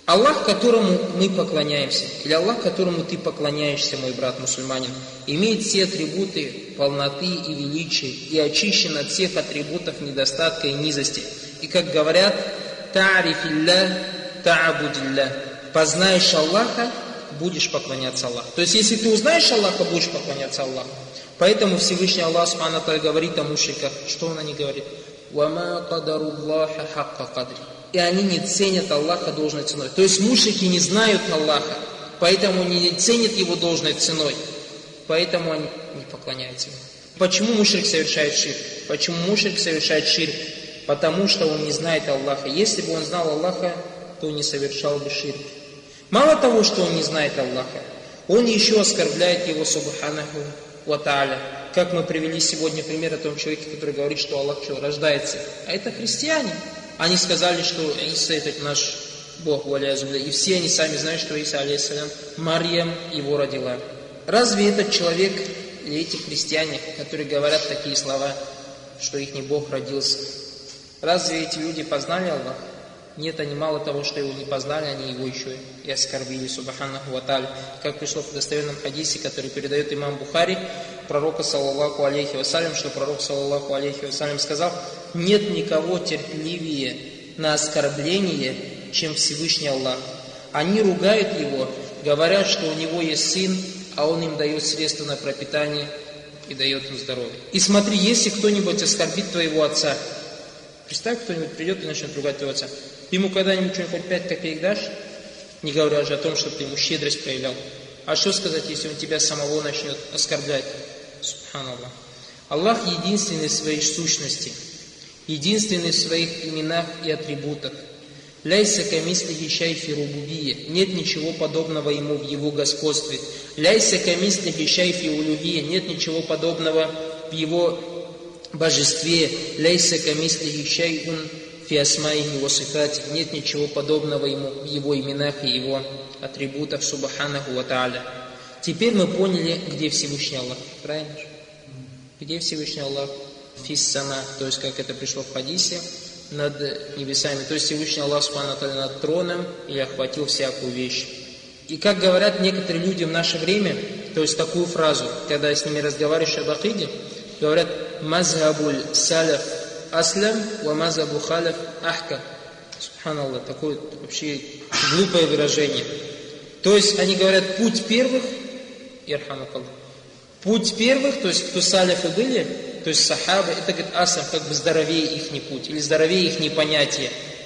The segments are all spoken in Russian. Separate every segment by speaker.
Speaker 1: Аллах, которому мы поклоняемся, или Аллах, которому ты поклоняешься, мой брат мусульманин, имеет все атрибуты полноты и величия и очищен от всех атрибутов недостатка и низости. И как говорят, «Та'рифилля, та'абудилля». Познаешь Аллаха, будешь поклоняться Аллаху. То есть, если ты узнаешь Аллаха, будешь поклоняться Аллаху. Поэтому Всевышний Аллах Субхану ва Тааля говорит о мушриках. Что он о них говорит? «Вама кадаруллаха хакка кадри». И они не ценят Аллаха должной ценой. То есть мушрики не знают Аллаха, поэтому они не ценят Его должной ценой. Поэтому они не поклоняются Ему. Почему мушрик совершает ширк? Почему мушрик совершает ширк? Потому что он не знает Аллаха. Если бы он знал Аллаха, то не совершал бы ширк. Мало того, что он не знает Аллаха, он еще оскорбляет Его Субханаху ва Тааля. Как мы привели сегодня пример о том человеке, который говорит, что Аллах рождается. А это христиане. Они сказали, что Иса это наш Бог, и все они сами знают, что Иса, алейхиссалям, Марьям его родила. Разве этот человек или эти христиане, которые говорят такие слова, что их не Бог родился, разве эти люди познали Аллаха? Нет, они мало того, что его не познали, они его еще и оскорбили, субханаху ва тааля. Как пришло в достоверном хадисе, который передает имам Бухари, пророка, саллаллаху алейхи вассалям, что пророк, саллаллаху алейхи вассалям, сказал: нет никого терпеливее на оскорбление, чем Всевышний Аллах. Они ругают его, говорят, что у него есть сын, а он им дает средства на пропитание и дает им здоровье. И смотри, если кто-нибудь оскорбит твоего отца, представь, кто-нибудь придет и начнет ругать твоего отца, ты ему когда-нибудь что-нибудь хоть 5 копеек дашь? Не говоря же о том, чтобы ты ему щедрость проявлял. А что сказать, если он тебя самого начнет оскорблять? Субханаллах. Аллах единственный в своей сущности, единственный в своих именах и атрибутах. Ляйса камислихи шайфи рубубия. Нет ничего подобного ему в его господстве. Ляйса камислихи шайфи улюхия. Нет ничего подобного в его божестве. Ляйса камислихи шайун фи асмаихи ва сифати. Нет ничего подобного ему в его именах и его атрибутах. Субханаху ва тааля. Теперь мы поняли, где Всевышний Аллах. Правильно же? Где Всевышний Аллах? Фиссана. То есть, как это пришло в хадисе, над небесами. То есть Всевышний Аллах Субхану ва Тааля над троном и охватил всякую вещь. И как говорят некоторые люди в наше время, то есть такую фразу, когда я с ними разговариваю об акиде, говорят: мазхабуль салаф аслам ва мазхабу халаф ахка. Субханаллах, такое вообще глупое выражение. То есть они говорят: путь первых, ирхамакаллах, путь первых, то есть кто салафы были, то есть сахабы, это, говорит, асам, как бы здоровее ихний путь, или здоровее ихние понятия.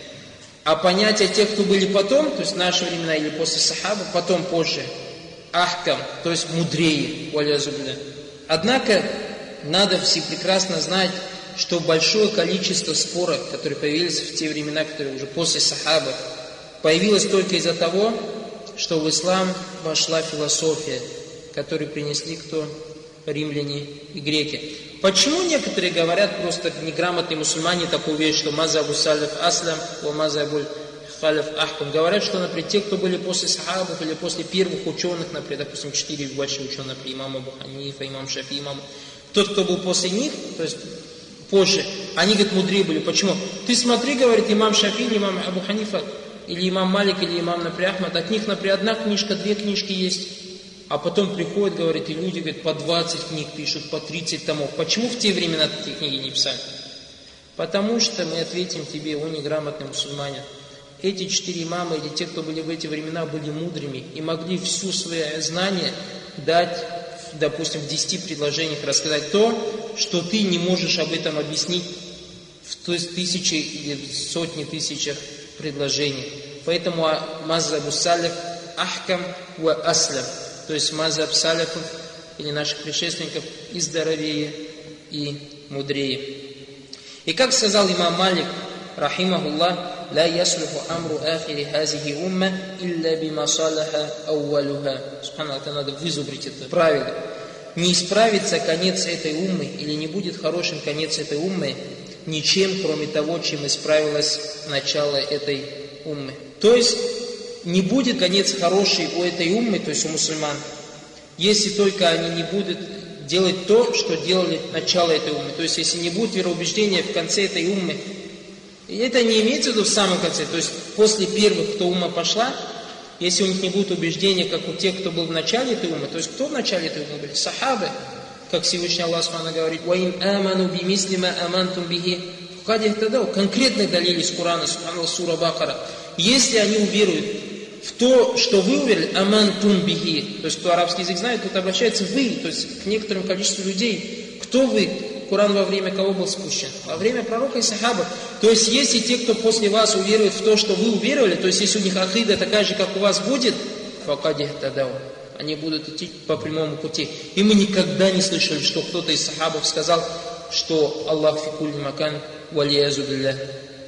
Speaker 1: А понятия тех, кто были потом, то есть в наши времена или после сахабы, потом позже, ахкам, то есть мудрее, валязубля. Однако, надо все прекрасно знать, что большое количество споров, которые появились в те времена, которые уже после сахабы, появилось только из-за того, что в ислам вошла философия, которую принесли кто? Римляне и греки. Почему некоторые говорят, просто неграмотные мусульмане, такую вещь, что мазабу салиф аслам, ва мазабу халиф ахкам? Говорят, что, например, те, кто были после сахабов или после первых ученых, например, допустим, 4 больших ученых, например, имам Абу Ханифа, имам Шафи, имам... Тот, кто был после них, то есть позже, они, говорят, мудрее были. Почему? Ты смотри, говорит, имам Шафи, или имам Абу Ханифа, или имам Малик, или имам, например, Ахмад, от них, например, одна книжка, 2 книжки есть. А потом приходят, говорят, и люди, говорят, по 20 книг пишут, по 30 томов. Почему в те времена такие книги не писали? Потому что мы ответим тебе, о неграмотный мусульманин. Эти 4 имама или те, кто были в эти времена, были мудрыми и могли всю свое знание дать, допустим, в 10 предложениях, рассказать то, что ты не можешь об этом объяснить в тысячи или сотни тысячах предложений. Поэтому мазабу салиф ахкам ва аслам. То есть мазаб салифов или наших предшественников и здоровее, и мудрее. И как сказал имам Малик, рахимахуллах, ла яслуху амру ахири хазихи умма илля бима салаха аувалуха. Субханаллах, это надо вызубрить это правило. Не исправится конец этой уммы, или не будет хорошим конец этой уммы, ничем, кроме того, чем исправилось начало этой уммы. То есть не будет конец хороший у этой уммы, то есть у мусульман, если только они не будут делать то, что делали начало этой уммы. То есть если не будет вероубеждения в конце этой уммы, И это не имеется в виду в самом конце, то есть после первых, кто ума пошла, если у них не будет убеждения, как у тех, кто был в начале этой умы, то есть кто в начале этой умы были? Сахабы, как Всевышний Аллах Субхану говорит, وَإِنْ آمَنُوا بِمِثْلِ مَا أَمَنْتُمْ بِهِ فَقَدْ اهْتَدَوْا. Конкретные далили из Корана, Субхану сура Бакара. Если они уверуют в то, что вы уверили, амантум бихи, то есть кто арабский язык знает, тут обращается вы, то есть к некоторому количеству людей. Кто вы? Коран во время кого был спущен? Во время пророка и сахабов. То есть если те, кто после вас уверует в то, что вы уверовали, то есть если у них акида такая же, как у вас будет, факад ихтадау, они будут идти по прямому пути. И мы никогда не слышали, что кто-то из сахабов сказал, что Аллах фи кулли макан валиязу билля.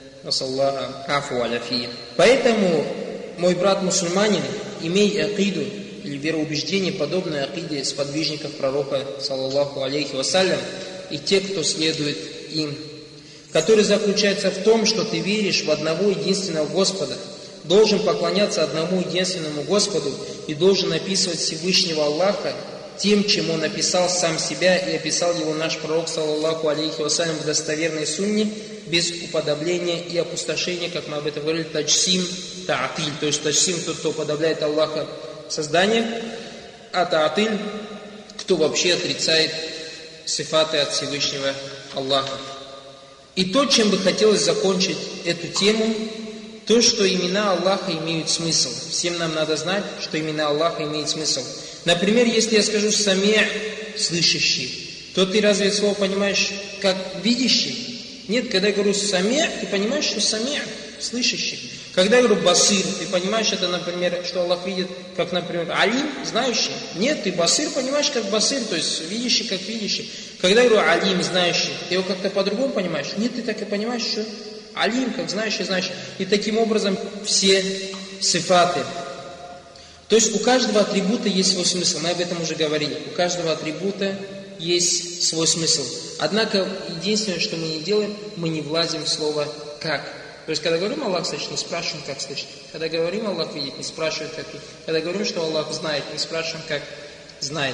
Speaker 1: Поэтому, мой брат мусульманин, имей акиду или вероубеждение, подобное акиде сподвижников пророка, саллаллаху алейхи вассалям, и те, кто следует им, который заключается в том, что ты веришь в одного единственного Господа, должен поклоняться одному единственному Господу и должен описывать Всевышнего Аллаха тем, чем Он описал сам себя и описал его наш пророк, саллаллаху алейхи вассалям, в достоверной сунне, без уподобления и опустошения, как мы об этом говорили, таджсим, таатиль, то есть таджсим, тот, кто уподобляет Аллаха созданием, а таатиль, кто вообще отрицает сифаты от Всевышнего Аллаха. И то, чем бы хотелось закончить эту тему, то, что имена Аллаха имеют смысл. Всем нам надо знать, что имена Аллаха имеют смысл. Например, если я скажу «сами'ь», слышащий, то ты разве это слово понимаешь как видящий? Нет, когда я говорю «сами'ь», ты понимаешь, что «сами'ь» слышащий. Когда я говорю «басир», ты понимаешь это, например, что Аллах видит, как, например, «алим», знающий. Нет, ты «басир» понимаешь как «басир», то есть видящий как видящий. Когда я говорю «алим», знающий, ты его как-то по-другому понимаешь? Нет, ты так и понимаешь, что «алим», как знающий, знающий. И таким образом все сифаты. То есть у каждого атрибута есть свой смысл. Мы об этом уже говорили. У каждого атрибута есть свой смысл. Однако, единственное, что мы не делаем, мы не влазим в слово «как». То есть, когда говорим «Аллах слышит», не спрашиваем, как слышит. Когда говорим «Аллах видит», не спрашиваем, как видит. Когда говорим, что Аллах знает, не спрашиваем, как знает.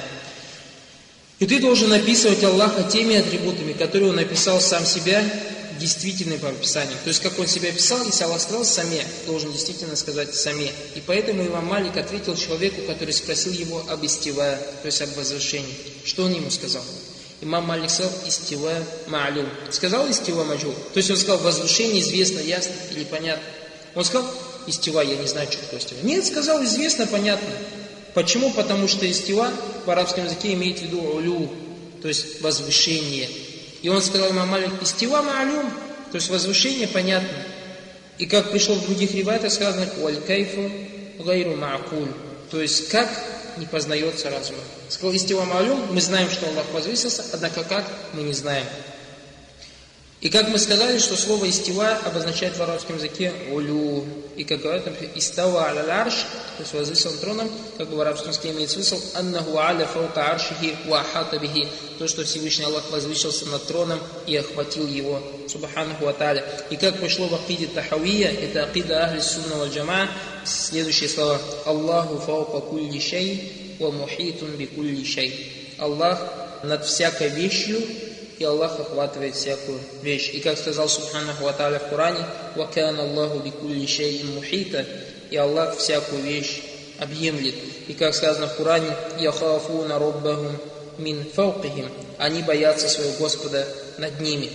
Speaker 1: И ты должен описывать Аллаха теми атрибутами, которые Он описал сам себя, действительным по описанию. То есть, как Он себя описал, если Аллах сказал «саме», должен действительно сказать «саме». И поэтому имам Малик ответил человеку, который спросил его об истива, то есть об возвышении. Что он ему сказал? Имам Малик сказал «истива ма'люм». Сказал «истива ма'джул». То есть он сказал «возвышение известно, ясно или понятно». Он сказал «истива, я не знаю, что такое истива». Нет, сказал «известно, понятно». Почему? Потому что истива в арабском языке имеет в виду улю, то есть возвышение. И он сказал имам Малик «истива ма'люм», то есть возвышение понятно. И как пришло в других риваятах сказано «валь кайфу гайру ма'куль», то есть как не познается разумом. Сказал «истива ма'люм», мы знаем, что Аллах возвысился, однако как мы не знаем. И как мы сказали, что слово «истива» обозначает в арабском языке «улю». И как говорят, например, «истава аля арш», то есть возвысил троном, как бы в арабском языке имеет смысл «аннаху аля фаука аршихи ва ахата бихи», то, что Всевышний Аллах возвысился над троном и охватил его, субханаху ва тааля. И как пришло в акиде тахавия, это акида ахли сунна валь джамаа, следующие слова «Аллаху фаука кулли шай ва мухитун би кулли шай». Аллах над всякой вещью, и Аллах охватывает всякую вещь. И как сказал Субханаху ва Тааля в Коране, «Вакана Аллаху бикулли шайин мухита», и Аллах всякую вещь объемлет. И как сказано в Коране, «Яхафуна роббахум мин фаукихим», они боятся своего Господа над ними.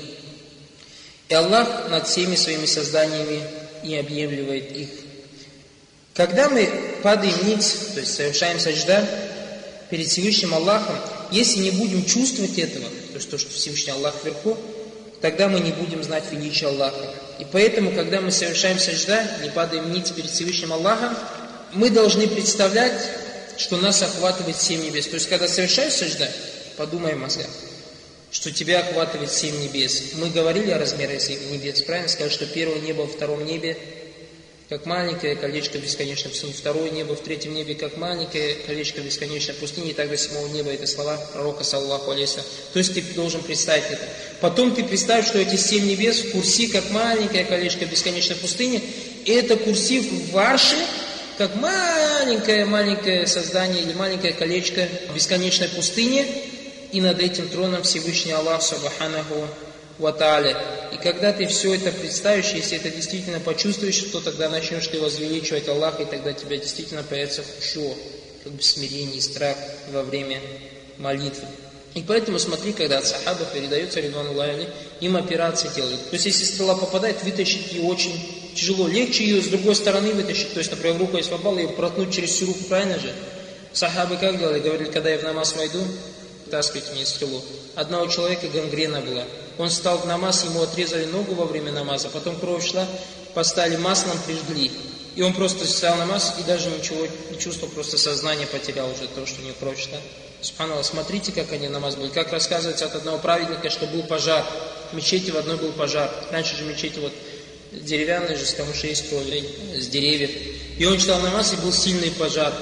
Speaker 1: И Аллах над всеми своими созданиями и объемливает их. Когда мы падаем ниц, то есть совершаем саджда перед Всевышним Аллахом, если не будем чувствовать этого, то есть то, что Всевышний Аллах вверху, тогда мы не будем знать величие Аллаха. И поэтому, когда мы совершаем саджда, не падаем ниц перед Всевышним Аллахом, мы должны представлять, что нас охватывает 7 небес. То есть, когда совершаешь саджда, подумай в мозгах, что тебя охватывает 7 небес. Мы говорили о размерах 7 небес, правильно? Сказали, что первое небо во втором небе, как маленькое колечко бесконечной пустыни, второе небо в третьем небе, как маленькое колечко бесконечной пустыни, и так до 7-го неба. Это слова пророка, саллаллаху алейхи. То есть ты должен представить это. Потом ты представь, что эти 7 небес в курси, как маленькое колечко бесконечной пустыни, и это курси в арше, как маленькое создание или маленькое колечко в бесконечной пустыне, и над этим троном Всевышний Аллах, субханаху ва тааля. И когда ты все это представишь, если это действительно почувствуешь, то тогда начнешь ты возвеличивать Аллаха, и тогда тебя действительно появится хушу, как бы смирение и страх во время молитвы. И поэтому смотри, когда от сахабов передается ридвануллахи, им операции делают. То есть если стрела попадает, вытащить ее очень тяжело. Легче ее с другой стороны вытащить. То есть, например, руку если попала, ее проткнуть через всю руку, правильно же? Сахабы как делали? Говорили, когда я в намаз войду, таскайте мне стрелу. Одного человека гангрена была. Он встал в намаз, ему отрезали ногу во время намаза, потом кровь шла, поставили маслом, прижгли. И он просто встал в намаз и даже ничего не чувствовал, просто сознание потерял уже от того, что у него кровь шла. Субханаллах, смотрите, как они намаз были. Как рассказывается от одного праведника, что был пожар. В мечети в одной был пожар. Раньше же мечети вот деревянные же, с камышей строили, с деревьев. И он читал намаз, и был сильный пожар.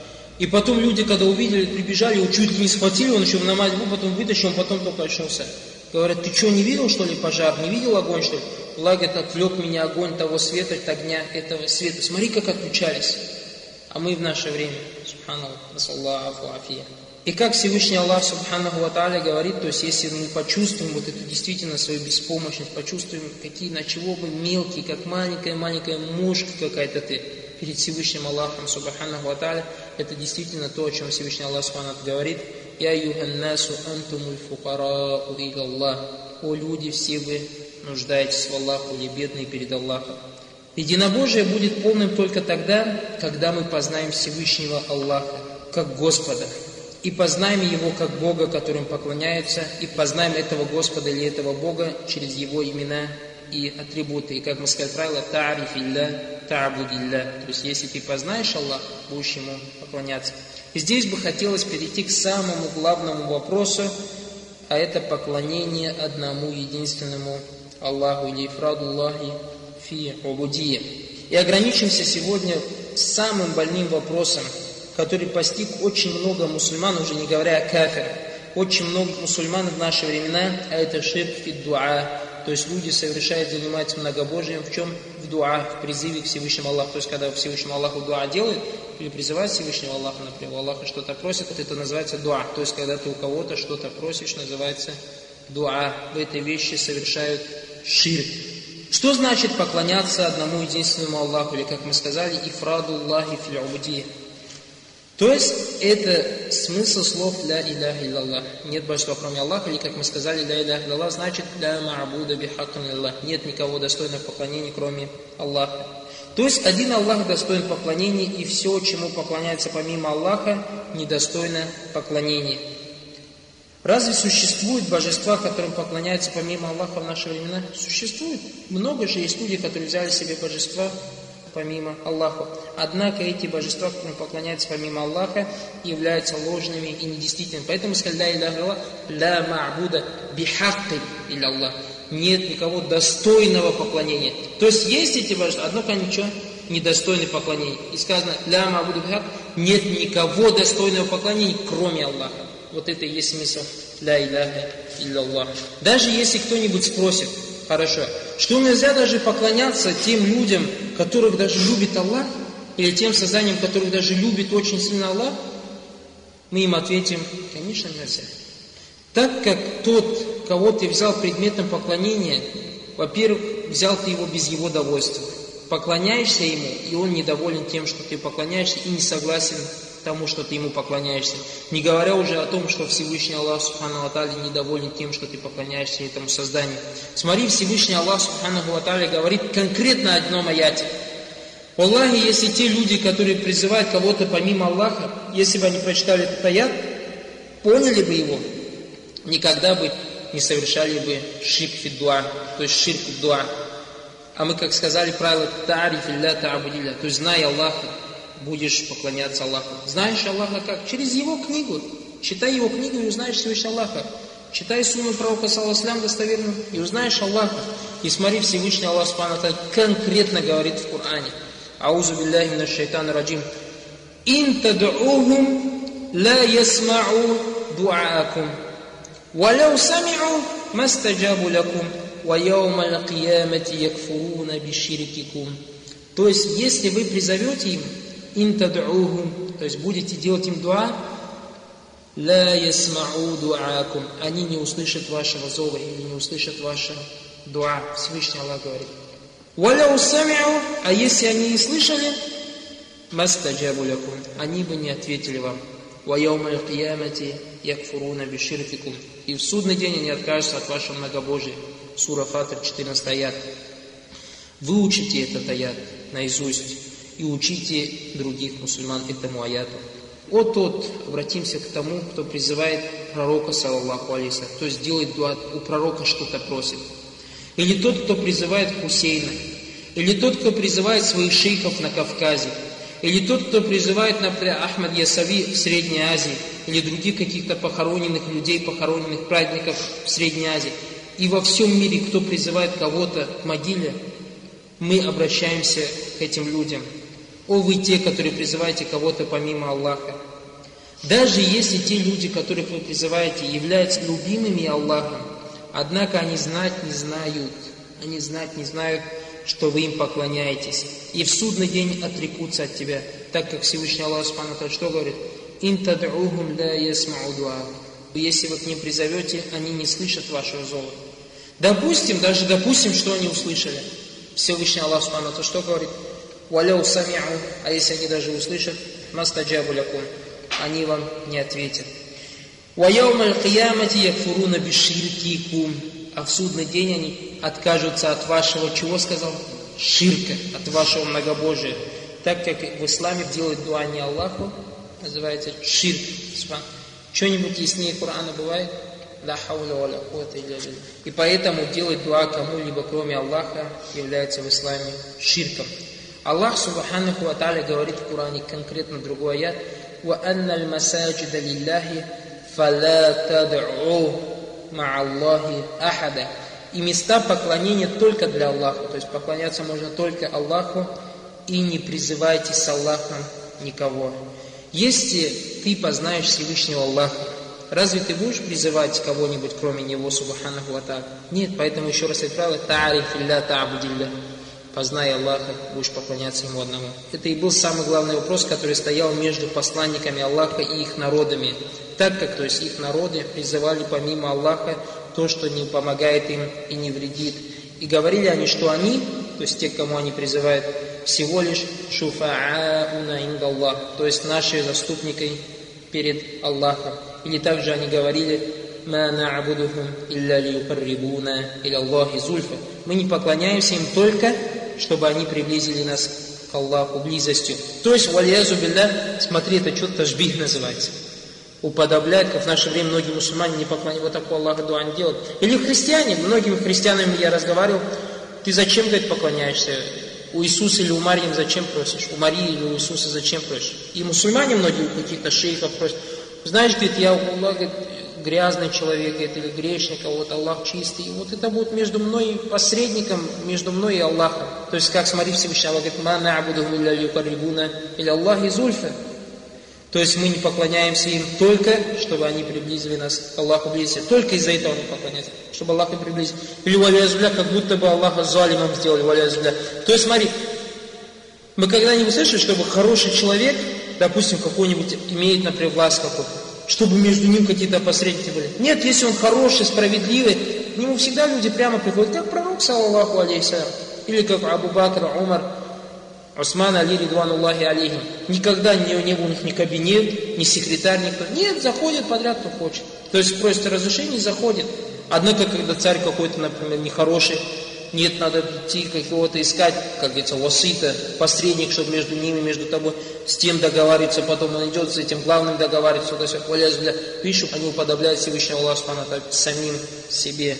Speaker 1: И потом люди, когда увидели, прибежали, его чуть ли не схватили, он еще в намазе был, потом вытащил, он потом только очнулся. Говорят, ты что, не видел, что ли, пожар? Не видел огонь, что ли? Аллах говорит, отвлек меня огонь того света, от огня этого света. Смотри, как отключались. А мы в наше время, субханаллах, насаллаху афия. И как Всевышний Аллах, субханаху ва тааля, говорит, то есть если мы почувствуем вот эту действительно свою беспомощность, почувствуем, какие, на чего мы мелкие, как маленькая мушка какая-то ты, перед Всевышним Аллахом, субханаху ва тааля, это действительно то, о чем Всевышний Аллах субханаху говорит. «Я юханнасу антумуль фукарау илаллах». О люди, все вы нуждаетесь в Аллаху, или бедные перед Аллахом. Единобожие будет полным только тогда, когда мы познаем Всевышнего Аллаха, как Господа, и познаем Его как Бога, которым поклоняются, и познаем этого Господа или этого Бога через Его имена и атрибуты. И как мы сказали правило, «Та'риф илля, та'буд илля». То есть, если ты познаешь Аллаха, будешь Ему поклоняться. И здесь бы хотелось перейти к самому главному вопросу, а это поклонение одному единственному Аллаху, или ифрадуллахи фи убудия. И ограничимся сегодня самым больным вопросом, который постиг очень много мусульман, уже не говоря о кафирах, очень много мусульман в наши времена, а это ширк фи дуа. То есть люди совершают, занимаются многобожием в чем? В дуа, в призыве к Всевышнему Аллаху. То есть когда Всевышнему Аллаху дуа делает, или призывает Всевышнего Аллаха, например, у Аллаха что-то просит, это называется дуа. То есть когда ты у кого-то что-то просишь, называется дуа. В этой вещи совершают ширк. Что значит поклоняться одному единственному Аллаху? Или, как мы сказали, ифрадуллахи фил убудия. То есть, это смысл слов «ля иляха илляллах». Нет божества, кроме Аллаха, или, как мы сказали, «ля иляха илляллах» значит «ля ма'буда бихаккан илляллах». Нет никого достойного поклонения, кроме Аллаха. То есть, один Аллах достоин поклонения, и все, чему поклоняется помимо Аллаха, недостойно поклонения. Разве существуют божества, которым поклоняются помимо Аллаха в наши времена? Существует. Много же есть люди, которые взяли себе божества помимо Аллаха. Однако эти божества, которым поклоняются помимо Аллаха, являются ложными и недействительными. Поэтому сказали «ля иляха илляллах», «ля ма'буда бихакки илляллах». Нет никого достойного поклонения. То есть есть эти божества, однако они что? Недостойны поклонения. И сказано «ля ма'буда бихакки», нет никого достойного поклонения, кроме Аллаха. Вот это и есть смысл «ля иляха илляллах». Даже если кто-нибудь спросит, хорошо, что нельзя даже поклоняться тем людям, которых даже любит Аллах, или тем созданиям, которых даже любит очень сильно Аллах, мы им ответим, конечно, нельзя. Так как тот, кого ты взял предметом поклонения, во-первых, взял ты его без его довольства. Поклоняешься ему, и он недоволен тем, что ты поклоняешься, и не согласен тому, что ты ему поклоняешься. Не говоря уже о том, что Всевышний Аллах Субхану ва Тааля недоволен тем, что ты поклоняешься этому созданию. Смотри, Всевышний Аллах Субхану ва Тааля говорит конкретно о одном аяте. Аллахе, если те люди, которые призывают кого-то помимо Аллаха, если бы они прочитали этот аят, поняли бы его, никогда бы не совершали бы ширк фи дуа, то есть ширк в дуа. А мы, как сказали, правило «Та'риф илля та'буд илля», то есть знай Аллаха, будешь поклоняться Аллаху. Знаешь Аллаха как? Через Его книгу. Читай Его книгу и узнаешь Всевышнего Аллаха. Читай сунну пророка саллаллаху достоверно и узнаешь Аллаха. И смотри, Всевышний Аллах Субхану ва Тааля конкретно говорит в Коране. Аузу билляхи минаш шайтанир раджим. Ин тад'ухум ла ясмa'у ду'аакум. Валяу сами'у мастаджабу лакум. Ва яумал киямати якфуруна биширкикум. То есть, если вы призовете им, ин тад'ухум, то есть будете делать им дуа, لا يسمعوا دعاءكم. Они не услышат вашего зова или не услышат ваше дуа. Всевышний Аллах говорит. وَلَوْ سَمِعُوا. А если они не слышали, مَسْتَجَابُوا لَكُمْ. Они бы не ответили вам. وَيَوْمَ الْقِيَامَةِ يَكْفُرُونَ بِشِرْكِكُمْ. И в судный день они откажутся от вашего многобожия. Сура Фатир, 14 аят. Выучите этот аят наизусть и учите других мусульман этому аяту. Вот, обратимся к тому, кто призывает пророка, саллаллаху алейхи, то есть делает дуа, у пророка что-то просит. Или тот, кто призывает Хусейна. Или тот, кто призывает своих шейхов на Кавказе. Или тот, кто призывает, например, Ахмад Ясави в Средней Азии. Или других каких-то похороненных людей, похороненных праведников в Средней Азии. И во всем мире, кто призывает кого-то к могиле, мы обращаемся к этим людям. О, вы те, которые призываете кого-то помимо Аллаха. Даже если те люди, которых вы призываете, являются любимыми Аллахом, однако они знать не знают, что вы им поклоняетесь. И в судный день отрекутся от тебя, так как Всевышний Аллах Субхану ва Тааля что говорит? «Ин тад'ухум ла ясмау дуа». Если вы к ним призовете, они не слышат вашего зова. Допустим, что они услышали. Всевышний Аллах Субхану ва Тааля что говорит? «Валяу сами'у». А если они даже услышат, «Мастаджабу лякум». Они вам не ответят. «Ваяума аль-киямати якфуруна биширкикум». А в судный день они откажутся от вашего, чего сказал? Ширка, от вашего многобожия. Так как в исламе делать дуа не Аллаху, называется ширк. Что-нибудь яснее Корана бывает? Ла хауля ва ла куввата илля билля. И поэтому делать дуа кому-либо, кроме Аллаха, является в исламе ширком. Аллах Субханаху ва Тааля говорит в Коране конкретно другой аят: «Ва анналь масаджида лиллахи фала тад'у ма'аллахи ахада». И места поклонения только для Аллаха, то есть поклоняться можно только Аллаху, и не призывайте с Аллахом никого. Если ты познаешь Всевышнего Аллаха, разве ты будешь призывать кого-нибудь, кроме Него, Субханаху ва Тааля? Нет, поэтому еще раз это правило: «Та'ариф илля та'будилля». Познай Аллаха, будешь поклоняться Ему одному. Это и был самый главный вопрос, который стоял между посланниками Аллаха и их народами. Так как, то есть их народы призывали помимо Аллаха то, что не помогает им и не вредит. И говорили они, что они, то есть те, кому они призывают, всего лишь шуфа'ауна индаллах, то есть наши заступники перед Аллахом. Или также они говорили: «Ма на'будухум илля лиюкаррибуна иля Аллахи зульфа». Мы не поклоняемся им только, чтобы они приблизили нас к Аллаху близостью. То есть, валиязу билля, смотри, это что-то ташбих называется. Уподобляют, как в наше время многие мусульмане не поклоняются, вот такого Аллаха дуа не делают. Или христиане, многими христианами я разговаривал: ты зачем, говорит, поклоняешься? У Иисуса или у Марьям зачем просишь? У Марии или у Иисуса зачем просишь? И мусульмане многие у каких-то шейхов просят: знаешь, говорит, я у Аллаха грязный человек, или грешник, а вот Аллах чистый. И вот это будет между мной, посредником между мной и Аллахом. То есть, как смотри, Всевышний Аллах говорит: «Ма на'будухум илля лиюкаррибуна иля Аллахи зульфа». То есть мы не поклоняемся им только, чтобы они приблизили нас к Аллаху близости. Только из-за этого мы поклоняемся, чтобы Аллах их приблизил. Или валязубля, как будто бы Аллаха залимом сделали, валязубля. То есть смотри, мы когда-нибудь слышали, чтобы хороший человек, допустим, какой-нибудь имеет, например, власть какую-то, чтобы между ним какие-то посредники были. Нет, если он хороший, справедливый, к нему всегда люди прямо приходят, как пророк, саллаллаху алейхи, или как Абу Бакр, Умар, Усман, Али, ридвануллахи алейхим. Никогда не был у них ни кабинет, ни секретарь, никто. Нет, заходит подряд, кто хочет. То есть просит разрешение, заходит. Однако, когда царь какой-то, например, нехороший, нет, надо идти какого-то искать, как говорится, васита, посредник, чтобы между ними, между тобой, с тем договариваться, потом он идет с этим главным договариваться, пишут, они уподобляют Всевышнего Аллаха Субхану ва Тааля самим себе.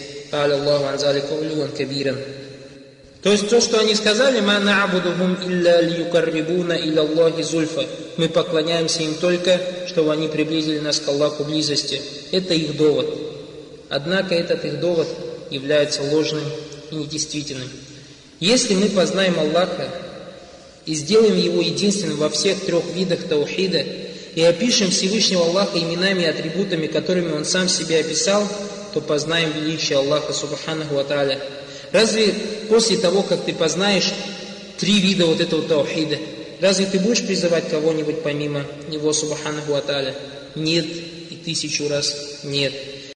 Speaker 1: То есть то, что они сказали: «Ма на'будухум илля лиюкаррибуна иля Аллахи зульфа». Мы поклоняемся им только, чтобы они приблизили нас к Аллаху близости. Это их довод. Однако этот их довод является ложным и недействительным. Если мы познаем Аллаха и сделаем Его единственным во всех трех видах таухида и опишем Всевышнего Аллаха именами и атрибутами, которыми Он сам себя описал, то познаем величие Аллаха Субханаху ва Тааля. Разве после того, как ты познаешь три вида вот этого таухида, разве ты будешь призывать кого-нибудь помимо Него, Субханаху ва Тааля? Нет, и 1000 раз нет.